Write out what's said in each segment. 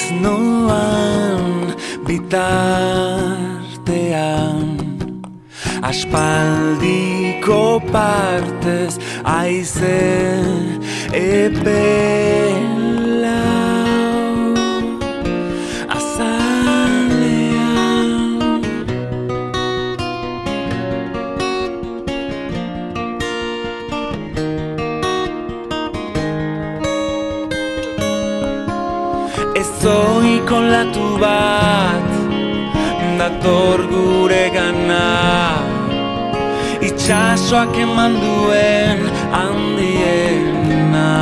ez noan bitartean, aspaldiko partez aize epelau azalean. Ezoiko latu bat dator gure gana, itxasoak eman duen handiena.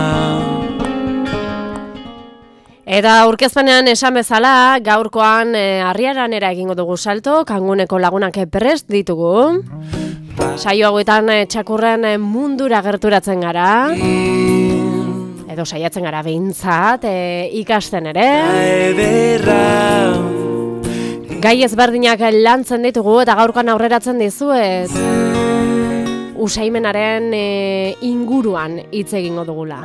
Eta aurkezpenean esan bezala, gaurkoan Arriaranera egingo dugu salto, Kanguneko lagunak prest ditugu. Saio hauetan txakurren mundura gerturatzen gara. Edo saiatzen gara behintzat, ikasten ere. Gai ezberdinak lantzen ditugu eta gaurkoan aurreratzen dizuet. Usaimenaren inguruan hitz egingo dugula.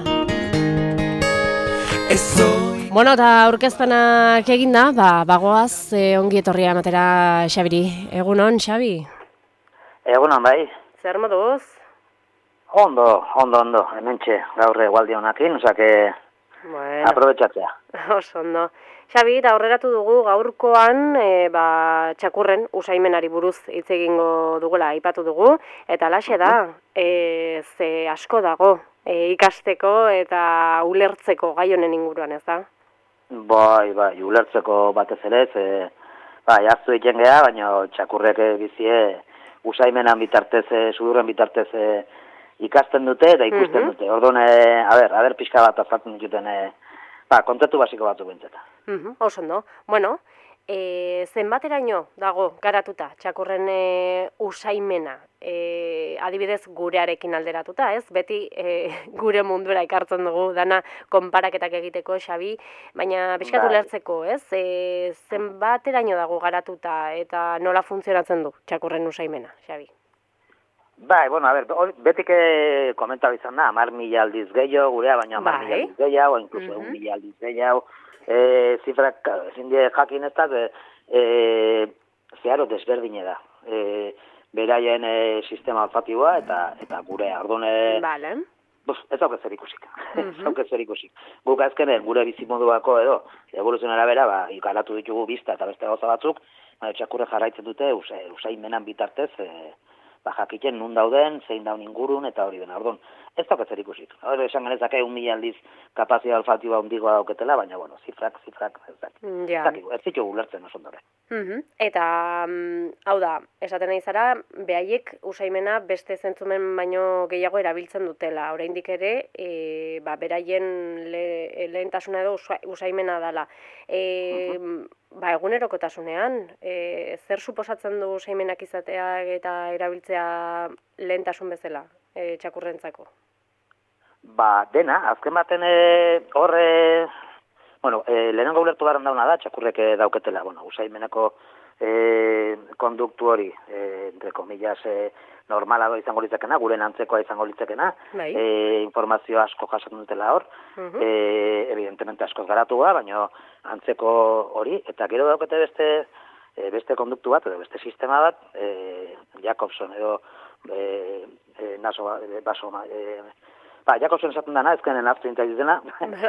Bueno, eta aurkezpenak eginda, bagoaz ongi etorria ematera Xabiri. Egunon, Xabi? Egunon, bai. Zer moduz? Ondo, hementxe gaur egualdi honakin, osake aprobetxatzea. Oso ondo. Xabi, eta aurreratu dugu gaurkoan txakurren usaimenari buruz hitz egingo dugula aipatu dugu, eta alaxe da, ze asko dago ikasteko eta ulertzeko gai honen inguruan, ez da? Bai, ulertzeko batez ere, jaztu egiten geha, baina txakurrek bizie usaimenan bitartez, sudurren bitartez ikasten dute eta ikusten dute. Orduan, pixka bat azaltzen dituten, kontzeptu basiko batzuk bintzeta. Oso ondo. Bueno, zenbateraino dago garatuta txakurren usaimena? Adibidez gurearekin alderatuta, ez? Beti gure mundura ekartzen dugu dana konparaketak egiteko, Xabi, baina pixkatu lertzeko, ez? Zenbateraino dago garatuta eta nola funtzionatzen du txakurren usaimena, Xabi? Bai, betik komentau izan da, 10.000 aldiz gehiago, gurea, baina 10.000 aldiz gehiago, inkluso 1.000 aldiz gehiago, zifrak zindie jakin ez da, zeharo desberdine da. Beraien sistema olfatiboa eta gurea, orduan, ez dauket zer ikusik. Guk azkenen gure bizimoduako edo, evoluzionera bera, ikaratu ditugu bizta eta beste gauza batzuk, txakurre jarraitzen dute, usaimenan bitartez, jakiten nun dauden, zein daun ingurun, eta hori dena. Orduan, ez dauket zer ikusik. Esan genezake 1.000 aldiz kapazia olfatiboa hundigoa dauketela, baina, zifrak, ez ditugu ulertzen oso ondore. Eta, hau da, esaten nahi zara, behaiek usaimena beste zentzumen baino gehiago erabiltzen dutela. Oraindik ere, beraien lehentasuna edo usaimena dela. Egunerokotasunean, zer suposatzen du usaimenak izatea eta erabiltzea lehentasun bezala txakurrentzako? Dena, azken baten lehenengo ulertu garen dauna da, txakurrek dauketela, usaimenako konduktu hori, entre comillas, normala izango litzakena, gure antzekoa izango litzakena, informazio asko jasotzen dutela hor, evidentemente askoz garatua, baina antzeko hori, eta gero daukete beste konduktu bat, edo beste sistema bat, Jacobson edo Jacobson esaten dana, ezkenen hartu intzaiz dena,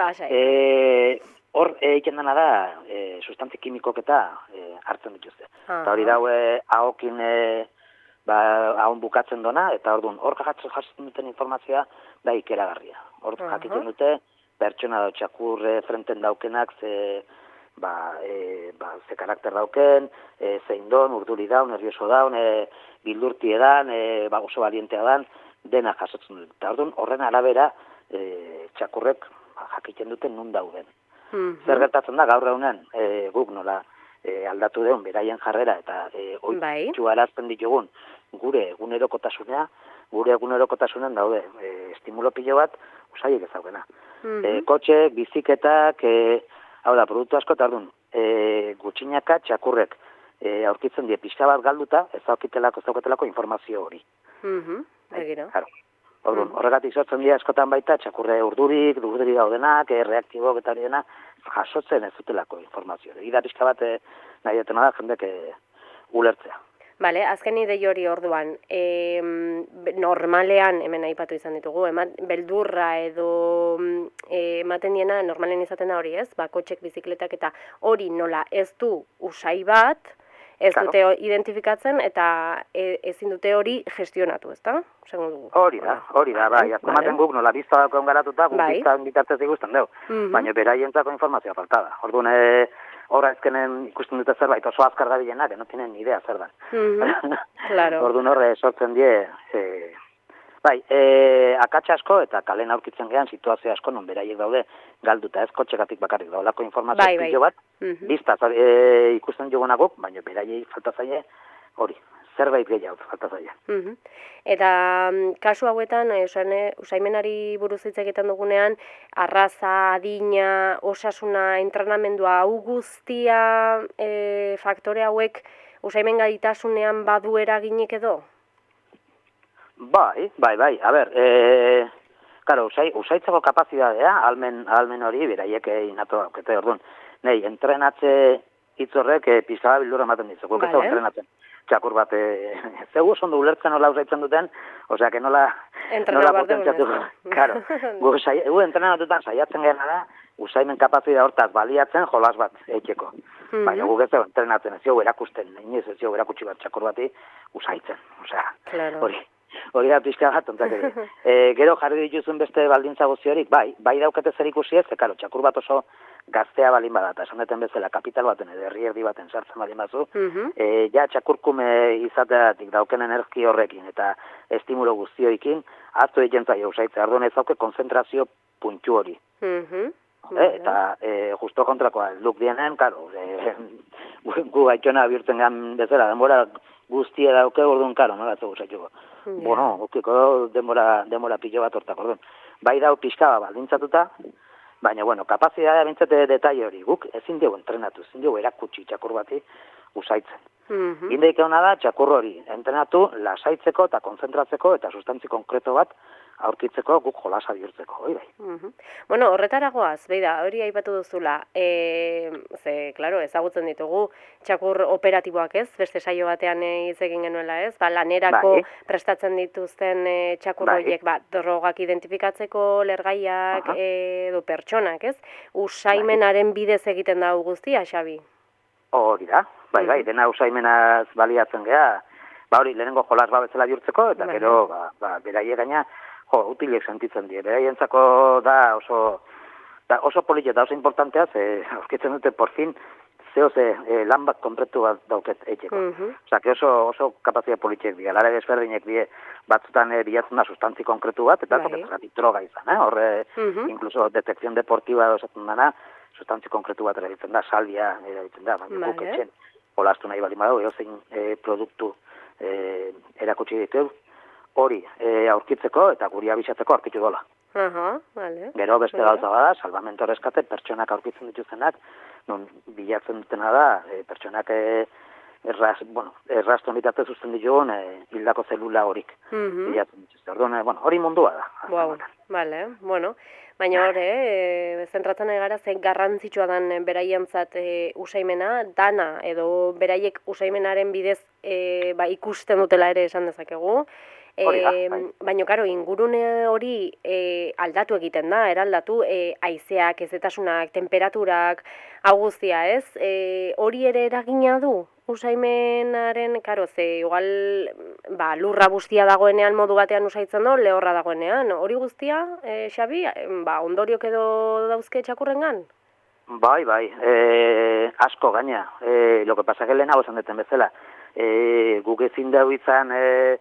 hor egiten dena da, sustantzi kimikok eta hartzen dituzte. Eta hori daue ahokin ahon bukatzen dona, eta orduan hor jasotzen duten informazioa da ikeragarria. Hor jakiten dute, pertsona da txakur frenten daukenak ze karakter dauken, zein don, urduri daun, nervioso daun, bildurti edan, oso balientea dan, dena jasotzen dut. Eta orduan horren arabera txakurrek jakiten duten nun dauden. Zer gertatzen da gaur egunen guk nola aldatu deun beraien jarrera eta oitxu arazten ditugun gure egunerokotasunean daude estimulo pilo bat usaiek ezaukena. Kotxe, biziketak, hau da, produktu asko eta orduan gutxinaka txakurrek aurkitzen die pixka bat galduta ez dauketelako informazio hori. Orduan, horregatik sortzen dira askotan baita, txakurre urduri daudenak, reaktibok eta hori dena, jasotzen ez dutelako informazio. Ida pixka bat nahi detena da, jendek ulertzea. Bale, azken idei hori orduan, normalean, hemen aipatu izan ditugu, beldurra edo ematen diena, normalean izaten da hori ez, kotxek, bizikletak eta hori nola ez du usai bat, ez dute identifikatzen eta ezin dute hori gestionatu, ezta? Hori da, bai, azkomaten guk nola bizta dagoen garatuta, guk bizta bitartez ikusten dugu, baina beraientzako informazioa falta da. Orduan, horra ezkenen ikusten dute zerbait oso azkar gabilenak, no tienen ni idea zer da. Claro. Orduan horre sortzen die, akatsa asko eta kalen aurkitzen gehan situazio asko non beraiek daude galduta ez kotxekatik bakarrik daulako informazio pilo bat, biztaz ikusten jugunakuk, baina beraiei falta zaie hori, zerbait gehiago falta zaie. Eta kasu hauetan, usaimenari buruz hitz egiten dugunean, arraza, adina, osasuna, entrenamendua, hau guztia faktore hauek usaimen gaitasunean badu eraginik edo? Bai. A ber, usaitzeko kapazitatea, almen hori, beraiek inatu daukete, orduan. Nei, entrenatze hitz horrek pizkala bildura ematen dizu, guk ez da entrenatzen. Txakur bat, zeu oso ondo ulertzen nola usaitzen duten, osea, que nola potentzatu. Claro, gu entrenatutan saiatzen gena da, usaimen kapazitatea hortaz baliatzen jolas bat eiteko. Baina guk ez da entrenatzen, ez zio erakusten, inoiz ez zio erakutsi bat txakur bati usaitzen, osea, hori da pixka bat, gero jarri dituzun beste baldintza guziorik, bai daukete zer ikusi ez, karo, txakur bat oso gaztea balin bada, eta esan deten bezala kapital baten edo herri erdi baten sartzen balin bazu, ja txakurkume izateatik dauken energi horrekin eta estimulo guztioikin, aztu egiten zaio usaitzea, arduan ez dauke konzentrazio puntu hori. Eta justo kontrakoa, luk dienen, karo, gu gaitxona bihurtzen gan bezala, denbora guztia dauke, orduan, karo, nola ez guzaituko. Bueno, ukiko denbora pilo bat hortak, orduan. Bai dau pixka baldintzatuta, baina, bueno, kapazitatea bintzete detaile hori, guk ezin dugu entrenatu, ezin dugu erakutsi txakur bati usaitzen. Indeik hona da, txakur hori entrenatu, lasaitzeko eta konzentratzeko eta sustantzi konkreto bat aurkitzeko guk jolasa bihurtzeko, hori bai. Bueno, horretaragoaz, beida, hori aipatu duzula, claro, ezagutzen ditugu txakur operatiboak ez, beste saio batean hitz egin genuela ez, lanerako prestatzen dituzten txakur horiek, drogak identifikatzeko, lergaiak, edo pertsonak ez, usaimenaren bidez egiten da guztia, Xabi? Hori da, bai, dena usaimenaz baliatzen geha, hori lehenengo jolas bezala bihurtzeko, eta gero, beraiek gaina, utilek sentitzen die. Beraientzako da oso politia eta oso importantea, aurkitzen dute por fin, lan bat kompletu bat dauket eitxeko. Osa, que oso kapazia politiek die, alare desberdinek die, batzutan bilatzen da sustantzi konkretu bat, eta zoketzagatik droga izan, horre, incluso detekzion deportiba esaten dana, sustantzi konkretu bat erabiltzen da, salvia erabiltzen da, baina guk etxen, jolastu nahi bali badau, eozein produktu erakutsi ditu, hori aurkitzeko eta guri abisatzeko aurkitu dola. Gero beste gauza bada, salvamento reskate, pertsonak aurkitzen dituztenak, non bilatzen dutena da, pertsonak erraston bitatez uzten ditugun hildako zelula horik bilatzen dituzte. Orduan, hori mundua da. Bueno, baina hori, zentratzen egara zen garrantzitsua dan beraientzat usaimena, dana edo beraiek usaimenaren bidez ikusten dutela ere esan dezakegu. Baina, karo, ingurune hori aldatu egiten da, eraldatu, haizeak, ezetasunak, temperaturak, hau guztia, ez? Hori ere eragina du? Usaimenaren, karo, igual lurra guztia dagoenean modu batean usaitzen du, lehorra dagoenean. Hori guztia, Xabi, ondoriok edo dauzke txakurrengan? Bai, asko gaina. Lo que pasa que lehenago esan deten bezala. Guk ezin dugu izan,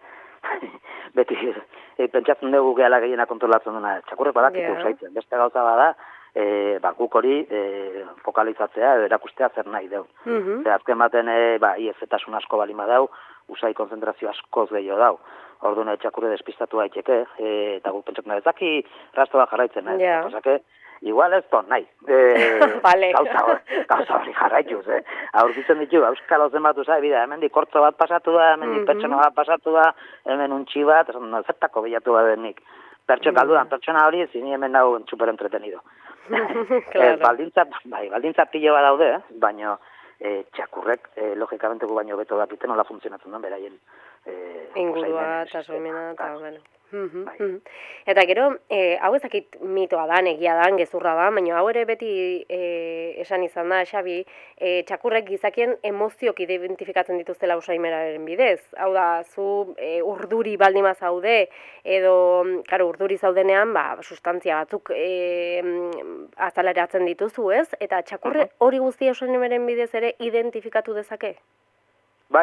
beti pentsatzen dugu gehala gehiena kontrolatzen duna. Txakurrek badakitu usaitzen. Beste gauza bada, guk hori fokalizatzea edo erakustea zer nahi deu. Azken baten, iezetasun asko balima dau, usai konzentrazio askoz gehiago dau. orduan txakurre despistatu daiteke, eta guk pentsak nahi ezaki rastoa jarraitzen, pasake, igual ez ton, nahi, vale. gauza hori jarraituz, aurkitzen ditu, auskalo zenbatu zai, bida, hemen kortzo bat pasatu da, hemen pertsona bat pasatu da, hemen untxi bat, zertako bilatu bat denik. Galdudan, pertsona hori, zini hemen dago super entretenido. Claro. Baldintza pilo bat daude, baina txakurrek, logikamente gu baino beto da piten, nola funtzionatzen duen, beraien ingurua, eta soimena, eta bueno. Eta gero, hau ezakit mitoa da, egia da, gezurra da, baina hau ere beti esan izan da, Xabi, txakurrek gizakien emozioak identifikatzen dituztela usaimeraren bidez. Hau da, zu urduri baldima zaude, edo, karo, urduri zaudenean, sustantzia batzuk azaleratzen dituzu, ez? Eta txakurre hori guztia usaimeraren bidez ere identifikatu dezake? Bai,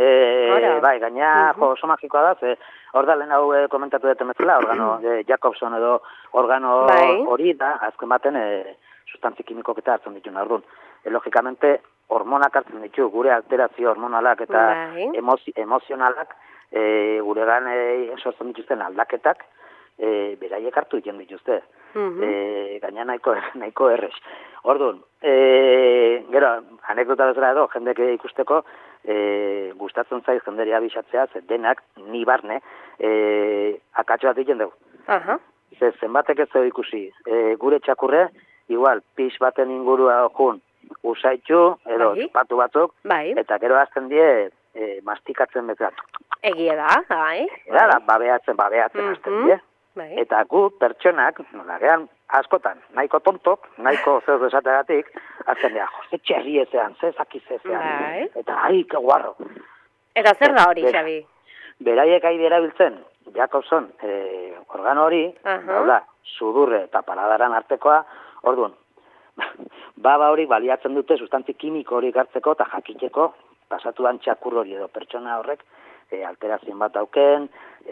gaina oso magikoa da, hor da lehen hau komentatu dut emezela, organo Jacobson edo organo hori da, azken baten sustantzi kimikok eta hartzen ditu orduan. Logikamente, hormonak hartzen ditu, gure alterazio hormonalak eta emozionalak, guregan sortzen dituzten aldaketak, beraiek hartu egiten dituzte. Gaina nahiko errez. Orduan, gero, anekdota bezala edo, jendek ikusteko, gustatzen zaiz jenderi abixatzea, denak, ni barne, akatxo bat egiten dugu. Zenbatek ez dugu ikusi, gure txakurre, igual, pix baten ingurua jun, usaitu, edo patu batzuk, eta gero azten die, mastikatzen bezala. Egie da, bai. Babeatzen azten die. Eta gu, pertsonak, nonagean, askotan, nahiko tontok, nahiko zeus esategatik, azten dira, ze txerri ezean, ze zakizezean, eta ke guarro. Eta zer da hori, Xabi? Beraiek ari erabiltzen, Jacobson, organo hori, sudurre eta paladaran artekoa, orduan, baba hori baliatzen dute sustantzi kimiko hori hartzeko eta jakiteko pasatuan txakur hori edo pertsona horrek alterazioen bat dauken,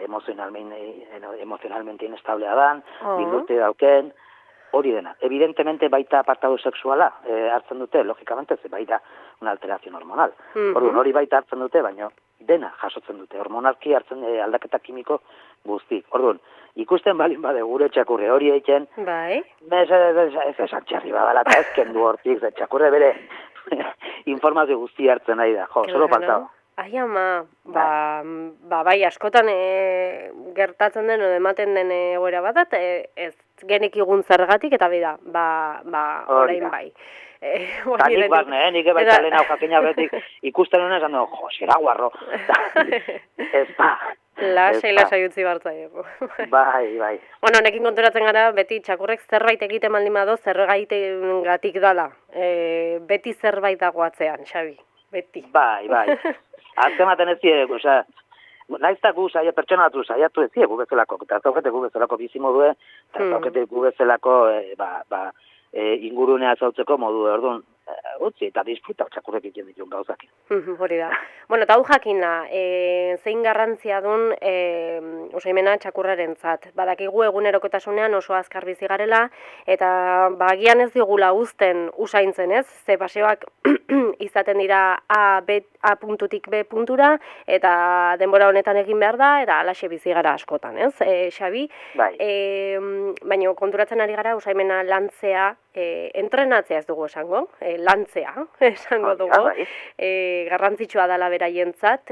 emozionalmente inestablea dan, bildurte dauken, hori dena. Evidentemente baita apartado sexuala hartzen dute, logikamente, ze baita una alteración hormonal. Orduan, hori baita hartzen dute, baina dena jasotzen dute. Hormonalki hartzen aldaketa kimiko guztik. Orduan, ikusten balin bade gure txakurre hori egiten, ez esan txarri badala eta ez kendu hortik, txakurre bere informazio guzti hartzen nahi da. Solo faltaba. Ai ama, bai, askotan gertatzen den, ematen den egoera bat, ez genek igun zergatik, eta bida, orain bai. Eta nik barne, nik ebaita lehen hau jakin aurretik ikusten honen esan dugu, zera guarro. Ez Lasai utzi bartzaieko. Bai. Bueno, honekin konturatzen gara, beti txakurrek zerbait egiten baldin bado, zergatik dala. Beti zerbait dagoatzean, Xabi. Beti. Bai. Azkematen ez ziek, naizta gu pertsona batu saiatu ez ziek gu bezalako, eta zaukete gu bezalako bizimodue, eta zaukete gu bezalako ingurunea zautzeko modu, orduan, utzi eta disfruta txakurrek egiten ditun gauzak. Hori da. Bueno, eta hau jakin da, zein garrantzia dun usaimena txakurrarentzat. Badakigu egunerokotasunean oso azkar bizi garela, eta bagian ez digula uzten usaintzen, ez? Ze paseoak izaten dira A puntutik B puntura, eta denbora honetan egin behar da, eta alaxe bizi gara askotan, ez? Xabi, baina konturatzen ari gara usaimena lantzea, entrenatzea ez dugu esango, lantzea esango dugu, garrantzitsua dela beraientzat,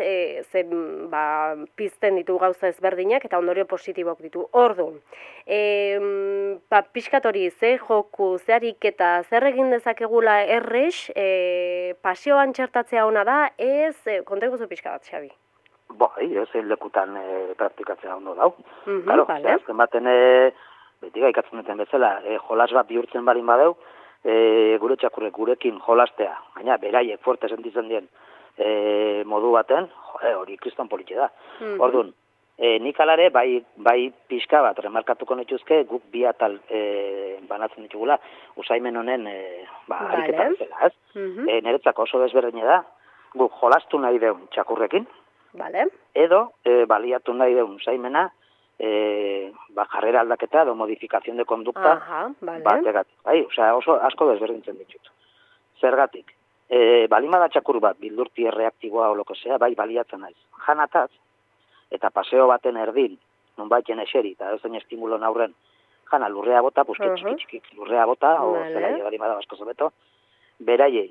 pizten ditu gauza ezberdinak eta ondorio positibok ditu. Orduan, pixkat hori, ze joku, ze ariketa, zer egin dezakegula errex, pasioan txertatzea ona da, ez, konta eguzu pixka bat, Xabi. Ez lekutan praktikatzea ondo dau. Azken baten, beti gaikatzen duten bezala, jolas bat bihurtzen balin badeu, gure txakurrek gurekin jolastea, gaina beraiek fuerte sentitzen dien modu baten, hori kriston politxe da. Orduan, nik alare bai pixka bat remarkatuko nituzke guk bi atal banatzen ditugula usaimen honen ariketan zela, ez? Niretzako oso desberdina da, guk jolastu nahi deun txakurrekin, edo baliatu nahi deun usaimena jarrera aldaketa edo modifikazion de kondukta bategatik. Oso asko desberdintzen ditut. Zergatik, balimada txakur bat, bildurti erreaktiboa o lokosea, bai baliatzen naiz. Janataz, eta paseo baten erdin, nunbaiten eseri, eta ezen estimulon aurren, jana lurrea bota, pusket txiki lurrea bota, o zela bari bada asko zobeto, beraiei,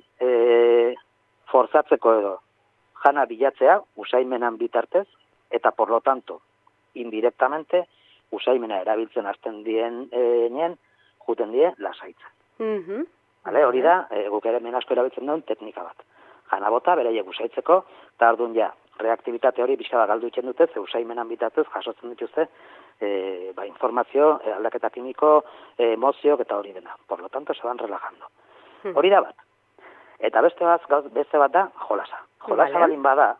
forzatzeko edo, jana bilatzea, usaimenan bitartez, eta por lo tanto, indirectamente, usaimena erabiltzen hasten nien, juten die, lasaitzen. Hori da, guk ere asko erabiltzen duen teknika bat. Jana bota, beraiek usaitzeko, eta orduan ja, reaktibitate hori pixka galdu itzen dute, ze usaimenan bitartez jasotzen dituzte, informazio, aldaketa kimiko, emozioak eta hori dena. Por lo tanto, se van relajando. Hori da bat. Eta beste bat da, jolasa. Jolasa balin bada,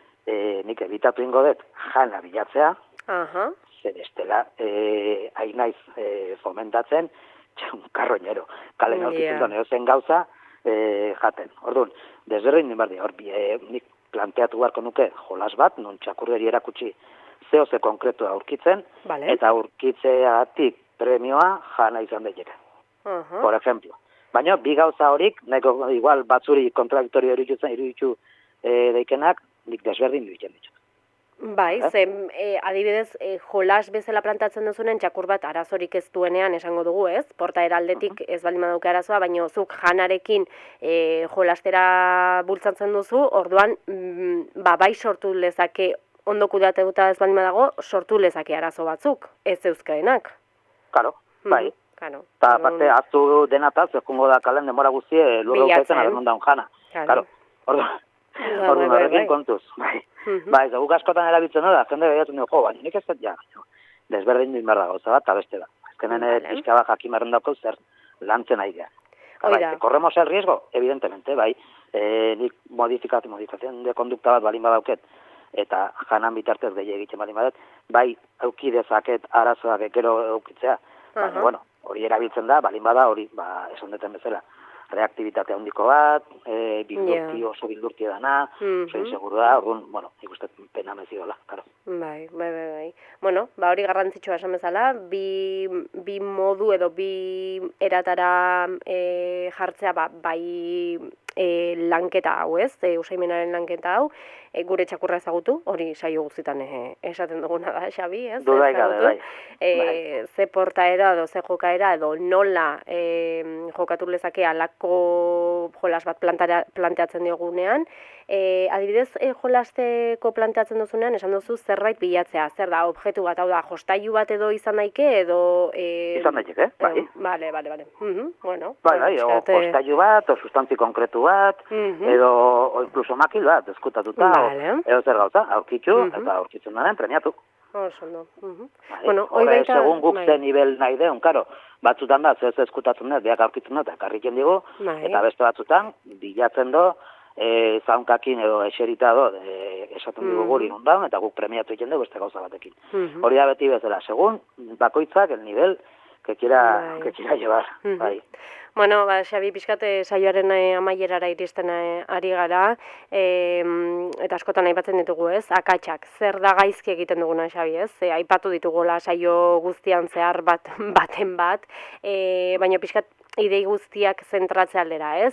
nik ebitatu ingo dut, jana bilatzea, zer estela, hain naiz fomentatzen, un karroñero, kalen aurkitzen duen eozen gauza, jaten. Orduan, desberdin bardi, nik planteatu beharko nuke jolas bat, non txakurreri erakutsi zehose konkretu aurkitzen, eta aurkitzeatik premioa jana izan daiteke. Por ejemplo. Baina, bi gauza horik, nahiko igual batzuri kontradiktorio iruditu daikenak, nik desberdin duitzen ditut. Bai, adibidez, jolas bezala plantatzen duzunen txakur bat arazorik ez duenean esango dugu, ez? Portaera aldetik ez baldin badauka arazoa, baina zuk janarekin jolastera bultzatzen duzu, orduan, bai sortu lezake, ondo kudeatuta ez baldin badago, sortu lezake arazo batzuk, ez euskadenak. Karo, bai. Eta parte, aztu denataz, ezkungo da kalen demora guztie, lurra ukaitzen arrenon daun jana. Karo, orduan horrekin kontuz, bai. Ba, ez guk askotan erabiltzen da, jende behiatzen dugu, baina nik ez dut ja, desberdin duin behar da gauza bat, eta beste da. Ezkenen pixka bat jakimarren daukau zer lantzen aidea. Corremos el riesgo, evidentemente, bai, nik modificación de conducta bat balin badauket, eta janan bitartez gehi egiten balin badet, bai, auki dezaket arazoak ekero aukitzea, baina, bueno, hori erabiltzen da, balin bada, hori, esan duten bezala, reaktibitate handiko bat, oso bildurti dana, oso inseguru da, orduan, bueno, ikustet pena meziola, karo. Bai. Bueno, hori garrantzitsua esan bezala, bi modu edo bi eratara jartzea, bai lanketa hau ez, usaimenaren lanketa hau, gure txakurra ezagutu, hori saio guztietan esaten duguna da, Xabi, ez? Dudai gabe, bai. Ze portaera edo ze jokaera edo nola jokatu lezake alako jolas bat planteatzen diogunean, adibidez, jolasteko planteatzen duzunean, esan duzu zerbait bilatzea, zer da, objektu bat, hau da, jostailu bat edo izan daike, edo... Izan daiteke, bai. Bale. Bueno, bai, o jostailu bat, o sustantzi konkretu bat, edo incluso makil bat, eskutatuta, edo zer gauza, aurkitzu, eta aurkitzen daren premiatu. Osondo. Horre, segun guk ze nivel nahi deun, karo, batzutan da, ez eskutatzen dut, biak aurkitzen dut, akarriken digu, eta beste batzutan, bilatzen do, zaunkakin edo eserita do, esaten dugu guri nundan, eta guk premiatu egiten dugu beste gauza batekin. Hori da beti bezala, segun bakoitzak el nivel que quiera llevar. Bai. Bueno, Xabi, pixkate saioaren amaierara iristen ari gara, eta askotan aipatzen ditugu, ez? Akatsak, zer da gaizki egiten duguna, Xabi, ez? Aipatu ditugula saio guztian zehar baten bat, baina pixkat idei guztiak zentratzea aldera, ez?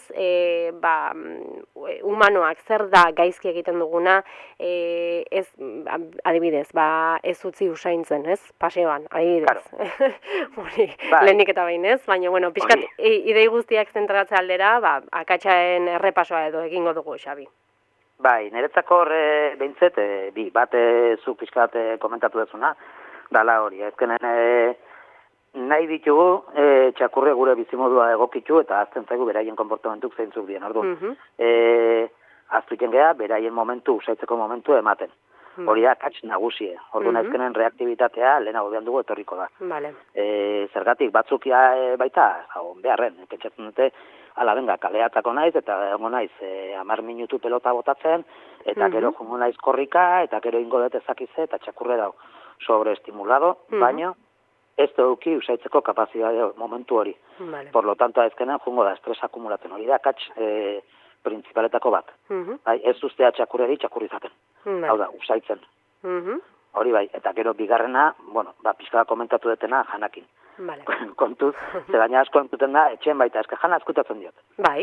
Humanoak zer da gaizki egiten duguna, ez, adibidez, ez utzi usaintzen, ez? Paseoan, adibidez. Lehenik eta behin, ez? Baina, bueno, pixkat idei guztiak zentratzea aldera, akatsaen errepasoa edo egingo dugu, Xabi. Bai, niretzako horre behintzet, bat zu pixkat komentatu dezuna, dala hori, ezkenen nahi ditugu txakurre gure bizimodua egokitu eta azten zaigu beraien konportamentuk zeintzuk dien, orduan. Aztuiten geha, beraien momentu, usaitzeko momentu ematen. Hori da, katx nagusie. Orduan ezkenen reaktibitatea lehenago behan dugu etorriko da. Zergatik, batzukia baita, beharren, pentsatzen dute, ala, benga, kaleatako naiz, eta ongo naiz 10 minutu pelota botatzen, eta gero jongo naiz korrika, eta gero ingo dut ezakize, eta txakurre dau sobreestimulado, baino, ez duki usaitzeko kapazitatea momentu hori. Por lo tanto, ezkenen jongo da estres akumulatzen. Hori da, katx principaletako bat. Ez ustea txakurreri txakurrizaten. Hau da, usaitzen. Hori bai, eta gero bigarrena, bueno, pixka komentatu detena janakin. Kontuz, ze baina asko entuten da, etxen baita, eske jana eskutatzen diot. Bai.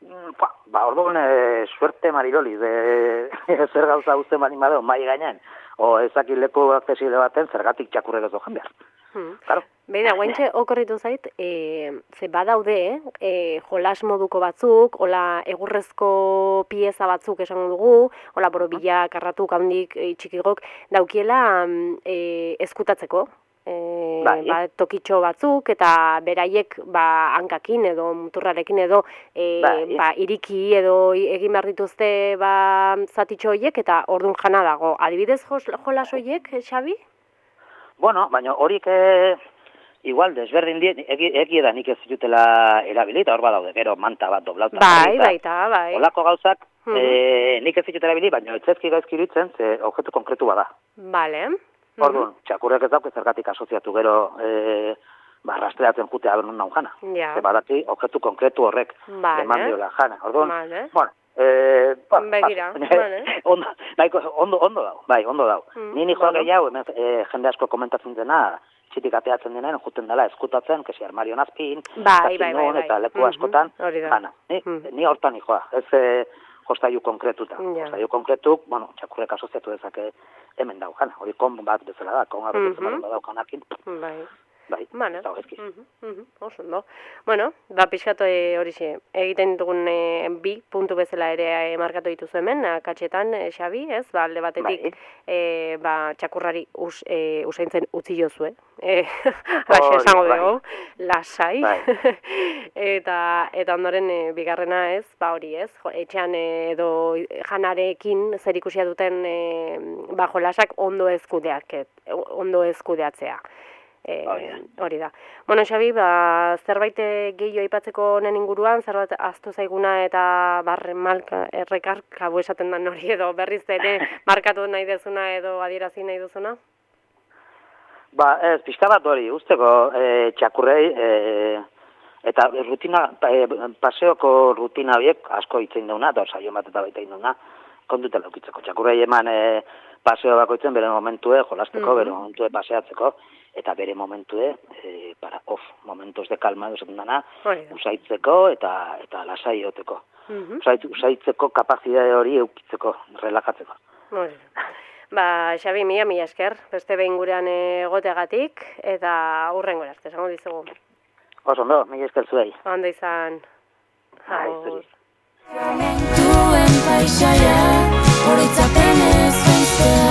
Orduan, suerte mariloli, zer gauza guztien bani badeo, mai gainean, o ezaki leku aksesile baten zergatik txakurrek ez dojan behar. Claro. Beira, guaintxe okorritu zait, ze badaude, jolas moduko batzuk, hola egurrezko pieza batzuk esango dugu, hola borobila, karratuk, handik, txikigok, daukiela ezkutatzeko. Tokitxo batzuk eta beraiek hankakin edo muturrarekin edo iriki edo egin behar dituzte zatitxo horiek eta ordun jana dago. Adibidez jolas horiek, Xabi? Bueno, baina horik igual desberdin egia da nik ez zitutela erabili, eta hor badaude, gero manta bat doblauta. Bai. Olako gauzak nik ez zitutela erabili, baina etzezki gaizki iritzen, ze objektu konkretu bada. Bale. Orduan, txakurrek ez dauk zergatik asoziatu gero rastreatzen jutea non naun jana. Ze badaki objektu konkretu horrek eman diola jana. Orduan, begira, ondo dau, bai, ondo dau. Nini joa gehiago, jende asko komentatzen dena, txitik ateatzen denen, juten dela eskutatzen, kesi armario nazpin, eta leku askotan, jana. Ni hortan joa, ez jostaiu konkretuta. Jostaiu konkretuk, txakurrek asoziatu dezake hemen dau jana. Hori kon bat bezala da, kon bat bezala daukanakin. Bai, eta horrezki. Oso, no? Bueno, pixkatu horixe, egiten dugun bi puntu bezala ere markatu dituzu hemen, akatxetan, Xabi, ez? Alde batetik, txakurrari usaintzen utzi jozue. Halaxe esango dugu, lasai. Eta ondoren bigarrena ez, hori ez, etxean edo janarekin zer ikusia duten jolasak ondo ezkudeatzea. Hori da. Bueno, Xabi, zerbait gehiago aipatzeko honen inguruan, zerbait ahaztu zaiguna eta errekarkabu esaten den hori edo berriz ere markatu nahi dezuna edo adierazi nahi duzuna? Ez, pixka bat hori, usteko txakurrei eta paseoko rutina horiek asko hitzein dauna, eta saio bat eta baita induna, kontutela ukitzeko. Txakurrei eman paseo bakoitzen bere momentue, jolasteko, bere momentue paseatzeko, eta bere momentue, para off, momentos de calma, esaten dana, usaitzeko eta lasai egoteko. Usaitzeko kapazidade hori eukitzeko, relajatzeko. Xabi, mila esker, beste behin gurean egoteagatik, eta hurrengo arte, esango dizugu. Oso, ondo, mila esker zuei. Ondo izan. Momentuen paisaia, horitzapenez gaiztea.